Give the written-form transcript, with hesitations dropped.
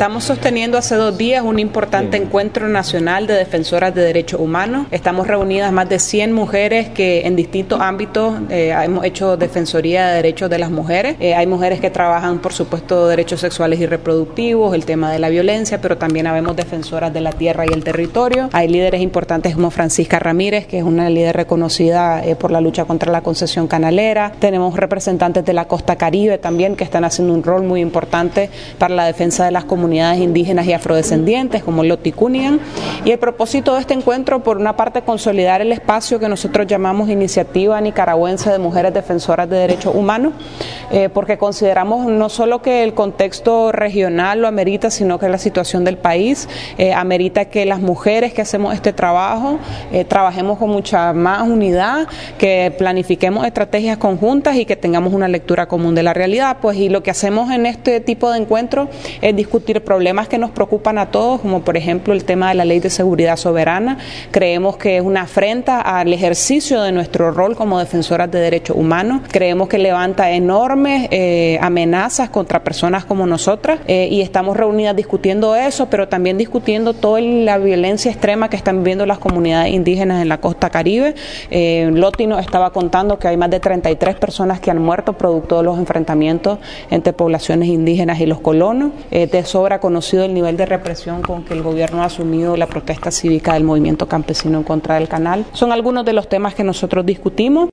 Estamos sosteniendo hace 2 días un importante encuentro nacional de defensoras de derechos humanos. Estamos reunidas más de 100 mujeres que en distintos ámbitos hemos hecho defensoría de derechos de las mujeres. Hay mujeres que trabajan, por supuesto, derechos sexuales y reproductivos, el tema de la violencia, pero también habemos defensoras de la tierra y el territorio. Hay líderes importantes como Francisca Ramírez, que es una líder reconocida por la lucha contra la concesión canalera. Tenemos representantes de la costa Caribe también que están haciendo un rol muy importante para la defensa de las comunidades indígenas y afrodescendientes, como Loticunian. Y el propósito de este encuentro, por una parte, consolidar el espacio que nosotros llamamos Iniciativa Nicaragüense de Mujeres Defensoras de Derechos Humanos, porque consideramos no solo que el contexto regional lo amerita, sino que la situación del país amerita que las mujeres que hacemos este trabajo trabajemos con mucha más unidad, que planifiquemos estrategias conjuntas y que tengamos una lectura común de la realidad. Pues, y lo que hacemos en este tipo de encuentros es discutir problemas que nos preocupan a todos, como por ejemplo el tema de la Ley de Seguridad Soberana. Creemos que es una afrenta al ejercicio de nuestro rol como defensoras de derechos humanos. Creemos que levanta enormes amenazas contra personas como nosotras y estamos reunidas discutiendo eso, pero también discutiendo toda la violencia extrema que están viviendo las comunidades indígenas en la costa Caribe. Loti nos estaba contando que hay más de 33 personas que han muerto producto de los enfrentamientos entre poblaciones indígenas y los colonos. De sobra conocido el nivel de represión con que el gobierno ha asumido la protesta cívica del movimiento campesino en contra del canal. Son algunos de los temas que nosotros discutimos.